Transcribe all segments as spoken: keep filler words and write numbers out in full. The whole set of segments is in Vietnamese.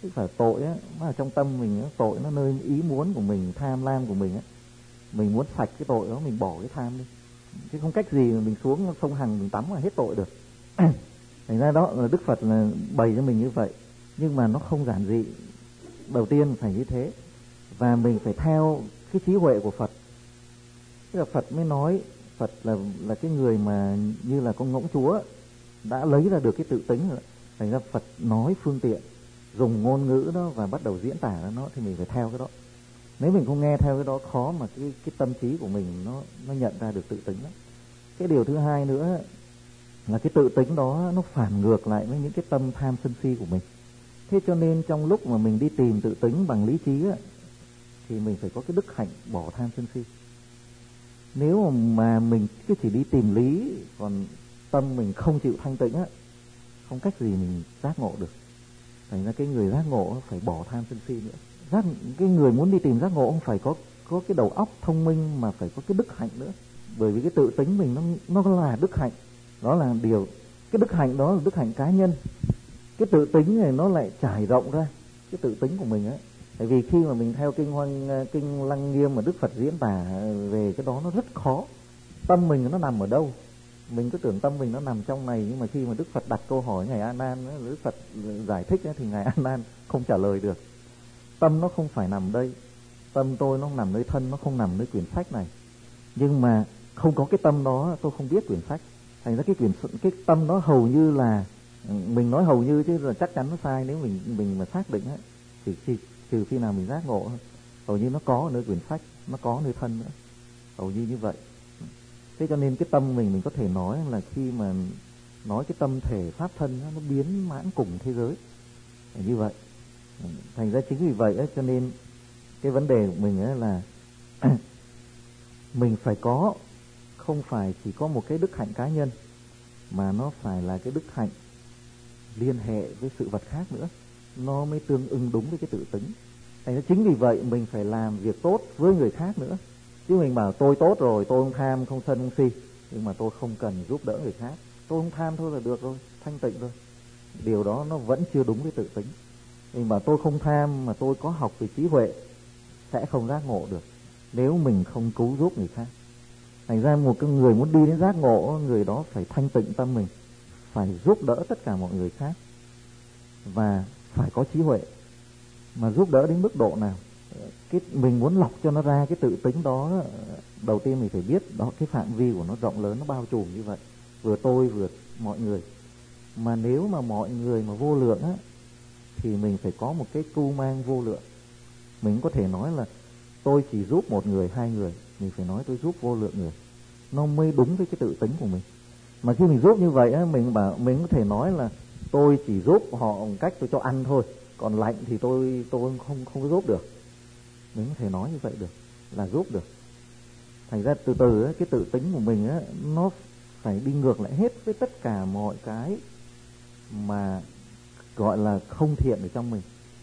Tức là tội á, nó ở trong tâm mình á, tội nó nơi ý muốn của mình, tham lam của mình á. Mình muốn sạch cái tội đó, mình bỏ cái tham đi. Chứ không cách gì mà mình xuống sông Hằng mình tắm là hết tội được. Thành ra đó là Đức Phật là bày cho mình như vậy. Nhưng mà nó không giản dị. Đầu tiên phải như thế. Và mình phải theo cái trí huệ của Phật. Tức là Phật mới nói, Phật là là cái người mà như là con ngỗng chúa đã lấy ra được cái tự tính rồi. Thành ra Phật nói phương tiện, dùng ngôn ngữ đó và bắt đầu diễn tả nó, thì mình phải theo cái đó. Nếu mình không nghe theo cái đó, khó mà cái cái tâm trí của mình nó nó nhận ra được tự tính đó. Cái điều thứ hai nữa là cái tự tính đó nó phản ngược lại với những cái tâm tham sân si của mình. Thế cho nên trong lúc mà mình đi tìm tự tính bằng lý trí á, thì mình phải có cái đức hạnh bỏ tham sân si. Nếu mà mình cứ chỉ đi tìm lý, còn tâm mình không chịu thanh tịnh á, không cách gì mình giác ngộ được. Thành ra cái người giác ngộ phải bỏ tham sân si nữa. Giác, cái người muốn đi tìm giác ngộ không phải có có cái đầu óc thông minh, mà phải có cái đức hạnh nữa. Bởi vì cái tự tính mình nó nó là đức hạnh, đó là điều. Cái đức hạnh đó là đức hạnh cá nhân. Cái tự tính này nó lại trải rộng ra cái tự tính của mình á. Tại vì khi mà mình theo kinh Hoằng kinh Lăng Nghiêm mà Đức Phật diễn tả về cái đó, nó rất khó. Tâm mình nó nằm ở đâu? Mình cứ tưởng tâm mình nó nằm trong này, nhưng mà khi mà Đức Phật đặt câu hỏi ngài A Nan, Đức Phật giải thích thì ngài A Nan không trả lời được. Tâm nó không phải nằm đây. Tâm tôi nó nằm nơi thân, nó không nằm nơi quyển sách này. Nhưng mà không có cái tâm đó tôi không biết quyển sách. Thành ra cái quyển cái tâm đó hầu như là, mình nói hầu như chứ là chắc chắn nó sai. Nếu mình mình mà xác định á, thì trừ, trừ khi nào mình giác ngộ, hầu như nó có ở nơi quyển sách, nó có nơi thân nữa, hầu như như vậy. Thế cho nên cái tâm mình mình có thể nói là khi mà nói cái tâm thể pháp thân nó biến mãn cùng thế giới như vậy. Thành ra chính vì vậy ấy, cho nên cái vấn đề của mình ấy là mình phải có, không phải chỉ có một cái đức hạnh cá nhân, mà nó phải là cái đức hạnh liên hệ với sự vật khác nữa, nó mới tương ưng đúng với cái tự tính. Thành ra chính vì vậy mình phải làm việc tốt với người khác nữa. Chứ mình bảo tôi tốt rồi, tôi không tham, không sân, không si, nhưng mà tôi không cần giúp đỡ người khác. Tôi không tham thôi là được rồi, thanh tịnh rồi. Điều đó nó vẫn chưa đúng với tự tính. Mình bảo tôi không tham mà tôi có học về trí huệ, sẽ không giác ngộ được nếu mình không cứu giúp người khác. Thành ra một cái người muốn đi đến giác ngộ, người đó phải thanh tịnh tâm mình, phải giúp đỡ tất cả mọi người khác, và phải có trí huệ. Mà giúp đỡ đến mức độ nào? Cái mình muốn lọc cho nó ra cái tự tính đó, đầu tiên mình phải biết đó, cái phạm vi của nó rộng lớn, nó bao trùm như vậy, vừa tôi vừa mọi người. Mà nếu mà mọi người mà vô lượng á, thì mình phải có một cái cưu mang vô lượng. Mình có thể nói là tôi chỉ giúp một người, hai người, mình phải nói tôi giúp vô lượng người, nó mới đúng với cái tự tính của mình. Mà khi mình giúp như vậy á, mình bảo mình có thể nói là tôi chỉ giúp họ một cách tôi cho ăn thôi, còn lạnh thì tôi tôi không không có giúp được. Mình có thể nói như vậy được, là giúp được. Thành ra từ từ á, cái tự tính của mình á, nó phải đi ngược lại hết với tất cả mọi cái mà gọi là không thiện ở trong mình.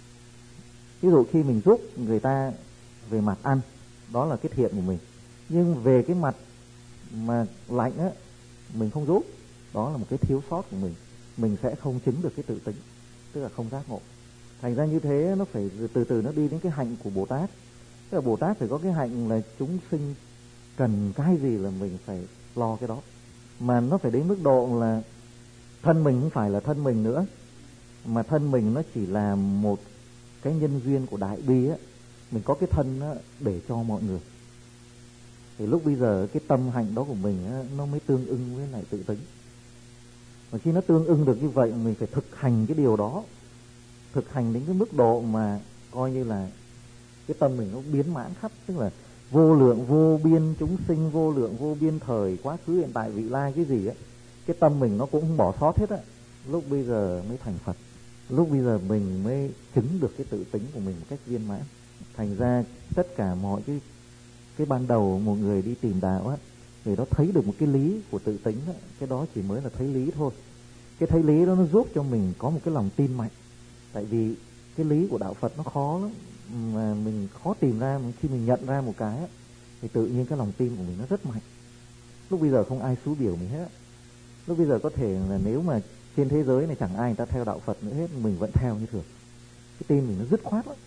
Ví dụ khi mình giúp người ta về mặt ăn, đó là cái thiện của mình. Nhưng về cái mặt mà lạnh á, mình không giúp, đó là một cái thiếu sót của mình. Mình sẽ không chứng được cái tự tính, tức là không giác ngộ. Thành ra như thế nó phải từ từ nó đi đến cái hạnh của Bồ Tát. Tức là Bồ Tát phải có cái hạnh là chúng sinh cần cái gì là mình phải lo cái đó. Mà nó phải đến mức độ là thân mình không phải là thân mình nữa, mà thân mình nó chỉ là một cái nhân duyên của đại bi á. Mình có cái thân á để cho mọi người, thì lúc bây giờ cái tâm hạnh đó của mình á, nó mới tương ưng với lại tự tính. Và khi nó tương ưng được như vậy, mình phải thực hành cái điều đó, thực hành đến cái mức độ mà coi như là cái tâm mình nó biến mãn khắp. Tức là vô lượng vô biên chúng sinh, vô lượng vô biên thời, quá khứ hiện tại vị lai, cái gì á, cái tâm mình nó cũng không bỏ sót hết á. Lúc bây giờ mới thành Phật, lúc bây giờ mình mới chứng được cái tự tính của mình một cách viên mãn. Thành ra tất cả mọi cái cái ban đầu một người đi tìm đạo á, người đó thấy được một cái lý của tự tính á, cái đó chỉ mới là thấy lý thôi. Cái thấy lý đó nó giúp cho mình có một cái lòng tin mạnh. Tại vì cái lý của đạo Phật nó khó lắm, mà mình khó tìm ra. Mà khi mình nhận ra một cái á, thì tự nhiên cái lòng tin của mình nó rất mạnh. Lúc bây giờ không ai xúi biểu mình hết. Lúc bây giờ có thể là nếu mà trên thế giới này chẳng ai người ta theo đạo Phật nữa hết, mình vẫn theo như thường. cái tim mình nó dứt khoát lắm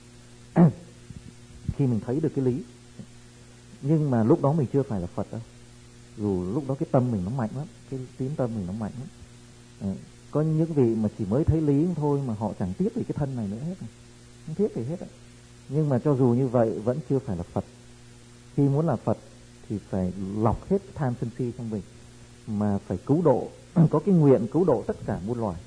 khi mình thấy được cái lý. Nhưng mà lúc đó mình chưa phải là Phật đâu, dù lúc đó cái tâm mình nó mạnh lắm, cái tín tâm mình nó mạnh lắm. À, có những vị mà chỉ mới thấy lý thôi mà họ chẳng tiếc về cái thân này nữa hết, không tiếc gì hết. Nhưng mà cho dù như vậy vẫn chưa phải là Phật. Khi muốn là Phật thì phải lọc hết tham sân si trong mình, mà phải cứu độ, có cái nguyện cứu độ tất cả muôn loài,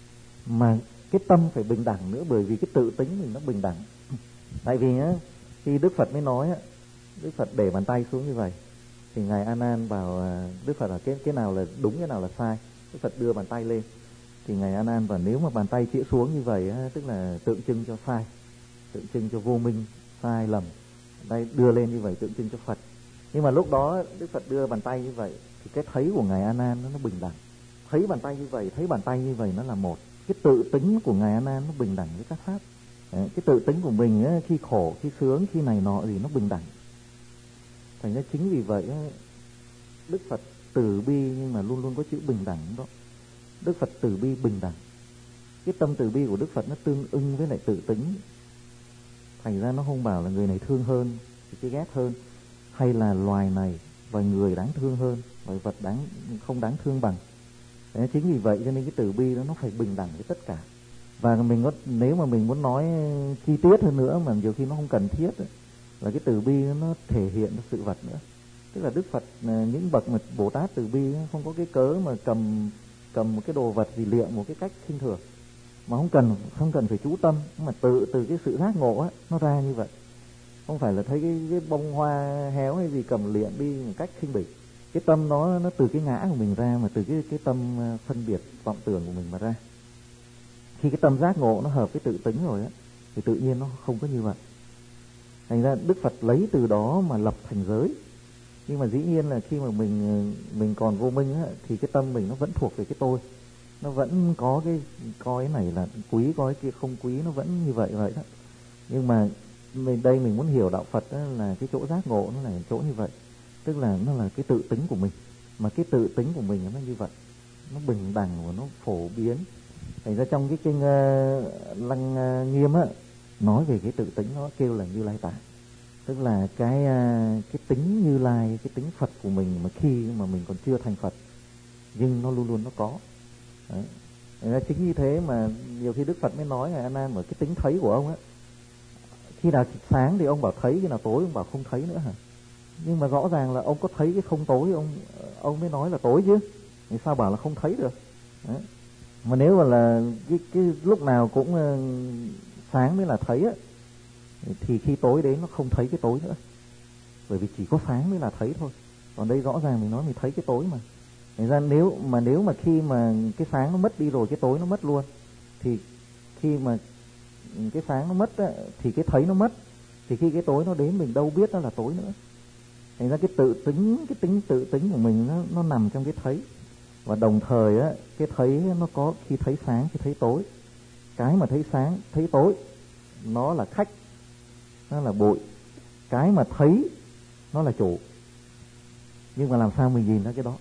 mà cái tâm phải bình đẳng nữa, bởi vì cái tự tính mình nó bình đẳng. Tại vì á, khi Đức Phật mới nói á, Đức Phật để bàn tay xuống như vậy thì ngài A Nan bảo Đức Phật là cái cái nào là đúng, cái nào là sai. Đức Phật đưa bàn tay lên thì ngài A Nan bảo nếu mà bàn tay chĩa xuống như vậy á, tức là tượng trưng cho sai, tượng trưng cho vô minh, sai lầm. Đây đưa lên như vậy tượng trưng cho Phật. Nhưng mà lúc đó Đức Phật đưa bàn tay như vậy thì cái thấy của ngài A Nan nó, nó bình đẳng. Thấy bàn tay như vậy, thấy bàn tay như vậy nó là một. Cái tự tính của ngài A Nan nó bình đẳng với các pháp. Đấy, cái tự tính của mình ấy, khi khổ, khi sướng, khi này nọ gì nó bình đẳng. Thành ra chính vì vậy ấy, Đức Phật từ bi nhưng mà luôn luôn có chữ bình đẳng đó. Đức Phật từ bi bình đẳng. Cái tâm từ bi của Đức Phật nó tương ưng với lại tự tính. Thành ra nó không bảo là người này thương hơn thì cái ghét hơn, hay là loài này và người đáng thương hơn, loài vật đáng không đáng thương bằng. Đấy, chính vì vậy cho nên cái từ bi đó nó phải bình đẳng với tất cả. Và mình có, nếu mà mình muốn nói chi tiết hơn nữa mà nhiều khi nó không cần thiết ấy, là cái từ bi nó thể hiện được sự vật nữa. Tức là Đức Phật, những bậc mà Bồ Tát từ bi không có cái cớ mà cầm cầm một cái đồ vật gì liệm một cái cách khinh thường, mà không cần không cần phải chú tâm, mà tự từ cái sự giác ngộ á nó ra như vậy. Không phải là thấy cái, cái bông hoa héo hay gì cầm liệm đi một cách khinh bỉ. Cái tâm nó nó từ cái ngã của mình ra, mà từ cái cái tâm phân biệt vọng tưởng của mình mà ra. Khi cái tâm giác ngộ nó hợp với tự tính rồi á thì tự nhiên nó không có như vậy. Thành ra Đức Phật lấy từ đó mà lập thành giới. Nhưng mà dĩ nhiên là khi mà mình mình còn vô minh á, thì cái tâm mình nó vẫn thuộc về cái tôi, nó vẫn có cái coi cái này là quý, coi cái kia không quý, nó vẫn như vậy vậy đó. Nhưng mà mình đây mình muốn hiểu đạo Phật đó là cái chỗ giác ngộ nó là chỗ như vậy, tức là nó là cái tự tính của mình, mà cái tự tính của mình nó như vậy, nó bình đẳng và nó phổ biến. Thành ra trong cái kinh uh, Lăng uh, Nghiêm á nói về cái tự tính nó kêu là Như Lai Tạng, tức là cái uh, cái tính Như Lai, cái tính Phật của mình mà khi mà mình còn chưa thành Phật nhưng nó luôn luôn nó có. Đấy. Thành ra chính như thế mà nhiều khi Đức Phật mới nói ngài A Nan ở cái tính thấy của ông á, khi nào sáng thì ông bảo thấy, khi nào tối ông bảo không thấy nữa hả? Nhưng mà rõ ràng là ông có thấy cái không tối, ông ông mới nói là tối chứ, thì sao bảo là không thấy được? Đấy. Mà nếu mà là cái, cái lúc nào cũng uh, sáng mới là thấy á, thì khi tối đến nó không thấy cái tối nữa, bởi vì chỉ có sáng mới là thấy thôi. Còn đây rõ ràng mình nói mình thấy cái tối mà. Thành ra nếu mà nếu mà khi mà cái sáng nó mất đi rồi, cái tối nó mất luôn, thì khi mà cái sáng nó mất á, thì cái thấy nó mất, thì khi cái tối nó đến mình đâu biết nó là tối nữa. Thành ra cái tự tính, cái tính tự tính của mình nó nó nằm trong cái thấy. Và đồng thời á, cái thấy nó có khi thấy sáng, khi thấy tối. Cái mà thấy sáng, thấy tối nó là khách, nó là bụi. Cái mà thấy nó là chủ. Nhưng mà làm sao mình nhìn ra cái đó?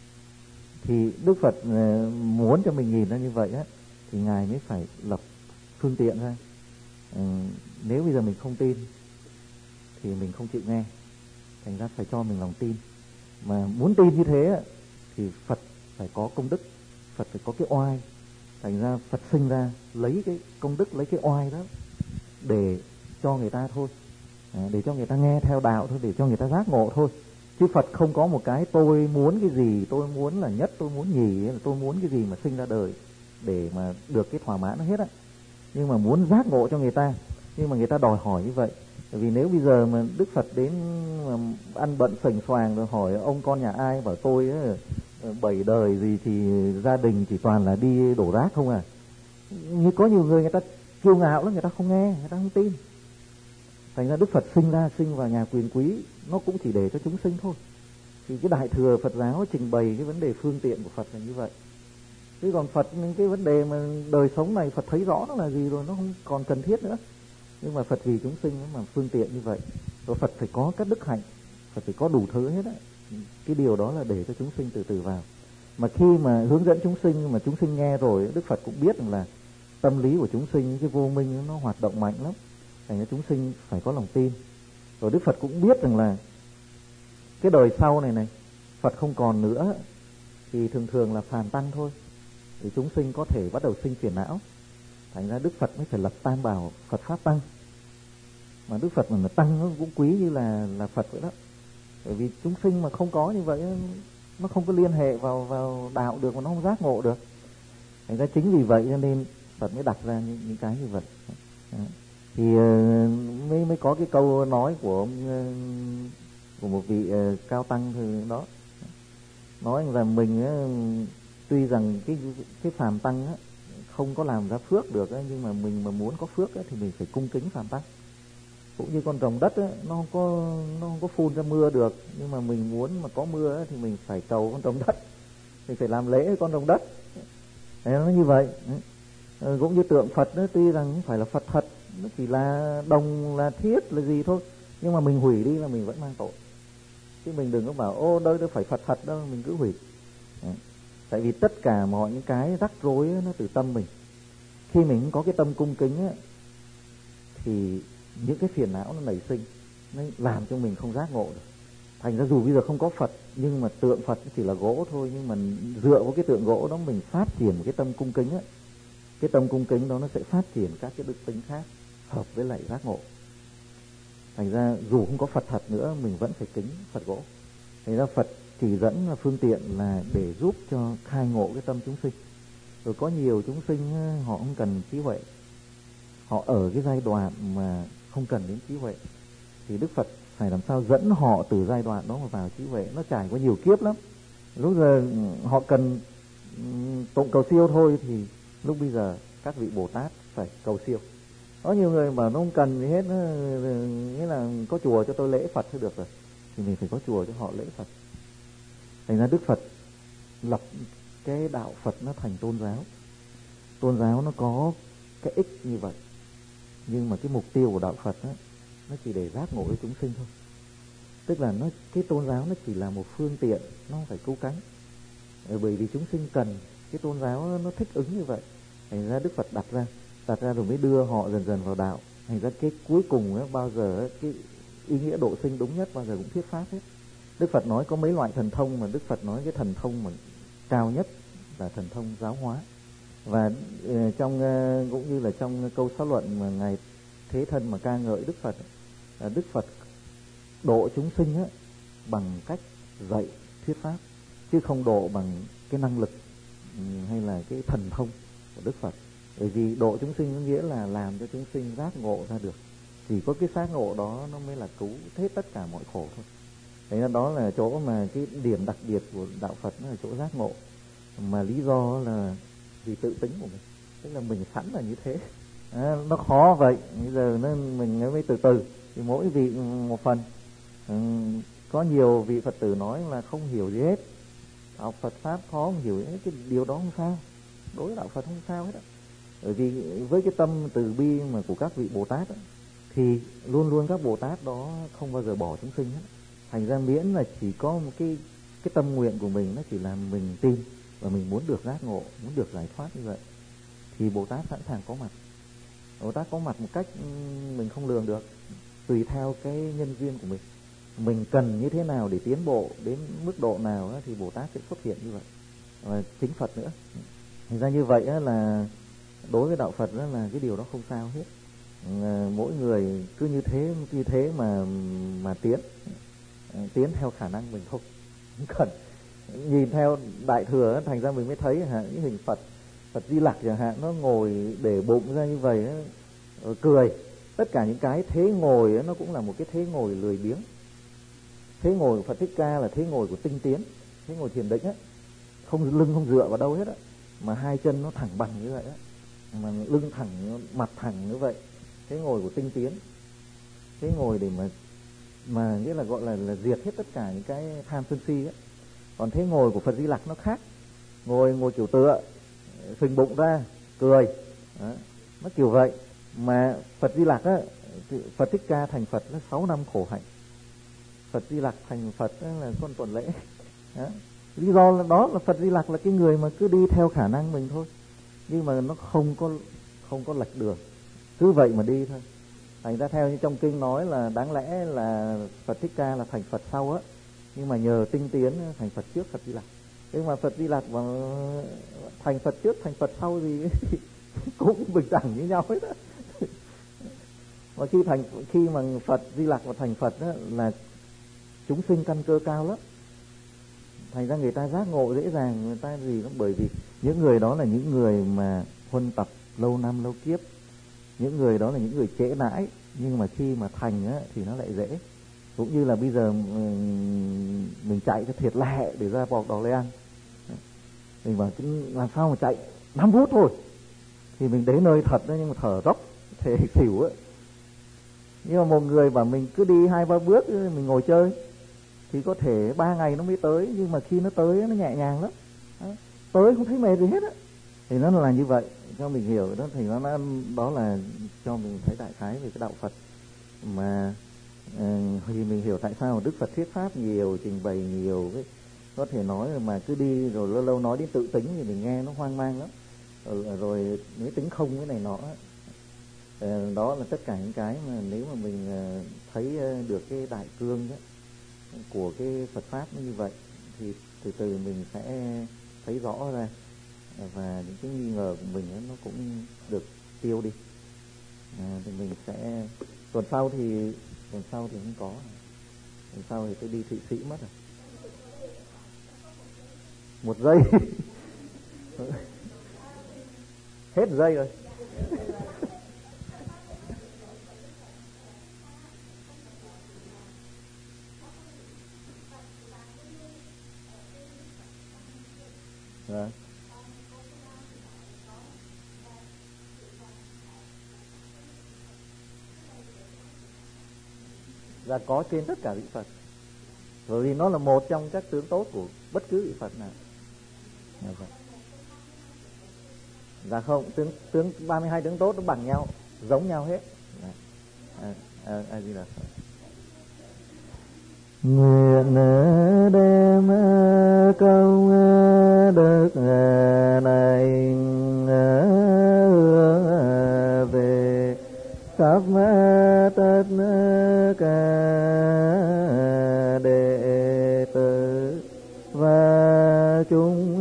Thì Đức Phật muốn cho mình nhìn ra như vậy á, thì ngài mới phải lập phương tiện ra. Ừ, nếu bây giờ mình không tin thì mình không chịu nghe, thành ra phải cho mình lòng tin. Mà muốn tin như thế á, thì Phật phải có công đức, Phật phải có cái oai. Thành ra Phật sinh ra lấy cái công đức, lấy cái oai đó để cho người ta thôi, à, để cho người ta nghe theo đạo thôi, để cho người ta giác ngộ thôi. Chứ Phật không có một cái tôi muốn cái gì, tôi muốn là nhất, tôi muốn nhì, tôi muốn cái gì mà sinh ra đời để mà được cái thỏa mãn nó hết á. Nhưng mà muốn giác ngộ cho người ta, nhưng mà người ta đòi hỏi như vậy. Bởi vì nếu bây giờ mà Đức Phật đến mà ăn bận sành xoàng rồi hỏi ông con nhà ai, bảo tôi ấy, bảy đời gì thì gia đình chỉ toàn là đi đổ rác không à. Như có nhiều người người ta kiêu ngạo lắm, người ta không nghe, người ta không tin. Thành ra Đức Phật sinh ra, sinh vào nhà quyền quý, nó cũng chỉ để cho chúng sinh thôi. Thì cái Đại Thừa Phật giáo trình bày cái vấn đề phương tiện của Phật là như vậy. Chứ còn Phật cái vấn đề mà đời sống này Phật thấy rõ nó là gì rồi, nó không còn cần thiết nữa. Nhưng mà Phật vì chúng sinh mà phương tiện như vậy. Rồi Phật phải có các đức hạnh, Phật phải có đủ thứ hết á. Cái điều đó là để cho chúng sinh từ từ vào. Mà khi mà hướng dẫn chúng sinh mà chúng sinh nghe rồi, Đức Phật cũng biết rằng là tâm lý của chúng sinh, cái vô minh nó hoạt động mạnh lắm, thành ra chúng sinh phải có lòng tin. Rồi Đức Phật cũng biết rằng là cái đời sau này này Phật không còn nữa thì thường thường là phàm tăng thôi, thì chúng sinh có thể bắt đầu sinh phiền não. Thành ra Đức Phật mới phải lập tam bảo Phật pháp tăng. Mà Đức Phật mà tăng nó cũng quý như là là Phật vậy đó. Bởi vì chúng sinh mà không có như vậy, nó không có liên hệ vào vào đạo được, mà nó không giác ngộ được. Thành ra chính vì vậy cho nên Phật mới đặt ra những, những cái như vậy. Đó. Thì mới mới có cái câu nói của ông, của một vị cao tăng thì đó, nói rằng mình tuy rằng cái cái phàm tăng á, không có làm ra phước được á, nhưng mà mình mà muốn có phước á, thì mình phải cung kính phàm tăng. Cũng như con rồng đất á, nó không có nó không có phun ra mưa được, nhưng mà mình muốn mà có mưa á, thì mình phải cầu con rồng đất, mình phải làm lễ với con rồng đất. Đấy, nó như vậy. Đấy. Cũng như tượng Phật đó, tuy rằng không phải là Phật thật, nó chỉ là đồng, là thiết, là gì thôi, nhưng mà mình hủy đi là mình vẫn mang tội. Chứ mình đừng có bảo ô đâu đâu phải Phật thật đâu, mình cứ hủy. Đấy. Tại vì tất cả mọi những cái rắc rối ấy, nó từ tâm mình. Khi mình có cái tâm cung kính ấy, thì những cái phiền não nó nảy sinh, nó làm cho mình không giác ngộ được. Thành ra dù bây giờ không có Phật, nhưng mà tượng Phật chỉ là gỗ thôi, nhưng mà dựa vào cái tượng gỗ đó mình phát triển một cái tâm cung kính ấy, cái tâm cung kính đó nó sẽ phát triển các cái đức tính khác hợp với lại giác ngộ. Thành ra dù không có Phật thật nữa, mình vẫn phải kính Phật gỗ. Thành ra Phật chỉ dẫn là phương tiện là để giúp cho khai ngộ cái tâm chúng sinh. Rồi có nhiều chúng sinh họ không cần trí huệ, họ ở cái giai đoạn mà không cần đến trí huệ, thì Đức Phật phải làm sao dẫn họ từ giai đoạn đó mà vào trí huệ. Nó trải qua nhiều kiếp lắm. Lúc giờ họ cần tụng cầu siêu thôi, thì lúc bây giờ các vị Bồ Tát phải cầu siêu. Có nhiều người mà nó không cần gì hết, nghĩa là có chùa cho tôi lễ Phật thôi được rồi, thì mình phải có chùa cho họ lễ Phật. Thành ra Đức Phật lập cái đạo Phật nó thành tôn giáo. Tôn giáo nó có cái ích như vậy, nhưng mà cái mục tiêu của đạo Phật đó, nó chỉ để giác ngộ với chúng sinh thôi. Tức là nó cái tôn giáo nó chỉ là một phương tiện, nó không phải cứu cánh. Bởi vì chúng sinh cần cái tôn giáo nó thích ứng như vậy. Thành ra Đức Phật đặt ra đặt ra rồi mới đưa họ dần dần vào đạo. Thành ra cái cuối cùng đó, bao giờ cái ý nghĩa độ sinh đúng nhất bao giờ cũng thuyết pháp hết. Đức Phật nói có mấy loại thần thông, mà Đức Phật nói cái thần thông mà cao nhất là thần thông giáo hóa. Và uh, trong uh, cũng như là trong câu xã luận mà ngài Thế Thân mà ca ngợi Đức Phật, uh, Đức Phật độ chúng sinh á, bằng cách dạy thuyết pháp, chứ không độ bằng cái năng lực um, hay là cái thần thông của Đức Phật. Bởi vì độ chúng sinh có nghĩa là làm cho chúng sinh giác ngộ ra được. Chỉ có cái giác ngộ đó nó mới là cứu hết tất cả mọi khổ thôi. Thế nên đó là chỗ mà cái điểm đặc biệt của đạo Phật, nó là chỗ giác ngộ. Mà lý do là vì tự tính của mình, tức là mình sẵn là như thế. À, nó khó vậy, bây giờ nó mình mới từ từ, thì mỗi vị một phần. Ừ, có nhiều vị Phật tử nói là không hiểu gì hết, học Phật pháp khó không hiểu hết. Cái điều đó không sao, đối với đạo Phật không sao hết á. Bởi vì với cái tâm từ bi mà của các vị Bồ Tát á, thì luôn luôn các Bồ Tát đó không bao giờ bỏ chúng sinh hết. Thành ra miễn là chỉ có một cái cái tâm nguyện của mình, nó chỉ là mình tin và mình muốn được giác ngộ, muốn được giải thoát như vậy, thì Bồ Tát sẵn sàng có mặt. Bồ Tát có mặt một cách mình không lường được, tùy theo cái nhân duyên của mình. Mình cần như thế nào để tiến bộ đến mức độ nào đó, thì Bồ Tát sẽ xuất hiện như vậy. Và chính Phật nữa. Thành ra như vậy là đối với đạo Phật đó là cái điều đó không sao hết. Mỗi người cứ như thế như thế mà mà tiến tiến theo khả năng mình thôi, không cần nhìn theo Đại Thừa. Thành ra mình mới thấy hả, những hình Phật Phật Di Lặc chẳng hạn, nó ngồi để bụng ra như vậy đó, cười. Tất cả những cái thế ngồi đó, nó cũng là một cái thế ngồi lười biếng. Thế ngồi của Phật Thích Ca là thế ngồi của tinh tiến, thế ngồi thiền định á, không lưng không dựa vào đâu hết á, mà hai chân nó thẳng bằng như vậy á, mà lưng thẳng, mặt thẳng như vậy. Thế ngồi của tinh tiến, thế ngồi để mà mà nghĩa là gọi là là diệt hết tất cả những cái tham sân si á. Còn thế ngồi của Phật Di Lặc nó khác, ngồi ngồi kiểu tựa, phình bụng ra, cười đó, nó kiểu vậy. Mà Phật Di Lặc á, Phật Thích Ca thành Phật là sáu năm khổ hạnh, Phật Di Lặc thành Phật là con tuần lễ đó. Lý do là đó là Phật Di Lặc là cái người mà cứ đi theo khả năng mình thôi, nhưng mà nó không có không có lệch đường, cứ vậy mà đi thôi. Thành ra theo như trong kinh nói là đáng lẽ là Phật Thích Ca là thành Phật sau á, nhưng mà nhờ tinh tiến thành Phật trước Phật Di Lặc. Nhưng mà Phật Di Lặc mà thành Phật trước thành Phật sau thì cũng bình đẳng như nhau hết á. Và khi thành khi mà Phật Di Lặc và thành Phật đó, là chúng sinh căn cơ cao lắm. Thành ra người ta giác ngộ dễ dàng, người ta gì lắm, bởi vì những người đó là những người mà huân tập lâu năm lâu kiếp. Những người đó là những người trễ nãi, nhưng mà khi mà thành á, thì nó lại dễ. Cũng như là bây giờ mình chạy cho thiệt lẹ để ra bọc đò lê ăn, mình bảo làm sao mà chạy năm phút thôi thì mình đến nơi thật đó, nhưng mà thở dốc thể xỉu ấy. Nhưng mà một người bảo mình cứ đi hai ba bước mình ngồi chơi thì có thể ba ngày nó mới tới, nhưng mà khi nó tới nó nhẹ nhàng lắm, tới không thấy mệt gì hết á. Thì nó là như vậy, cho mình hiểu đó. Thì nó, nó đó là cho mình thấy đại khái về cái đạo Phật mà. Thì mình hiểu tại sao Đức Phật thuyết pháp nhiều, trình bày nhiều, cái có thể nói mà cứ đi rồi lâu lâu nói đến tự tính thì mình nghe nó hoang mang lắm. Rồi, rồi mới tính không cái này nọ. Đó là tất cả những cái mà nếu mà mình thấy được cái đại cương đó, của cái Phật pháp nó như vậy thì từ từ mình sẽ thấy rõ ra, và những cái nghi ngờ của mình nó cũng được tiêu đi. À, thì mình sẽ tuần sau thì tuần sau thì không có, tuần sau thì tôi đi Thụy Sĩ mất rồi, một giây hết giây rồi. Rồi. Và có trên tất cả vị Phật, bởi vì nó là một trong các tướng tốt của bất cứ vị Phật nào. Dạ không, tướng tướng ba mươi hai tướng tốt nó bằng nhau, giống nhau hết. À, à, à, gì là nguyện đem công đức này về khắp tất cả đệ tử và chúng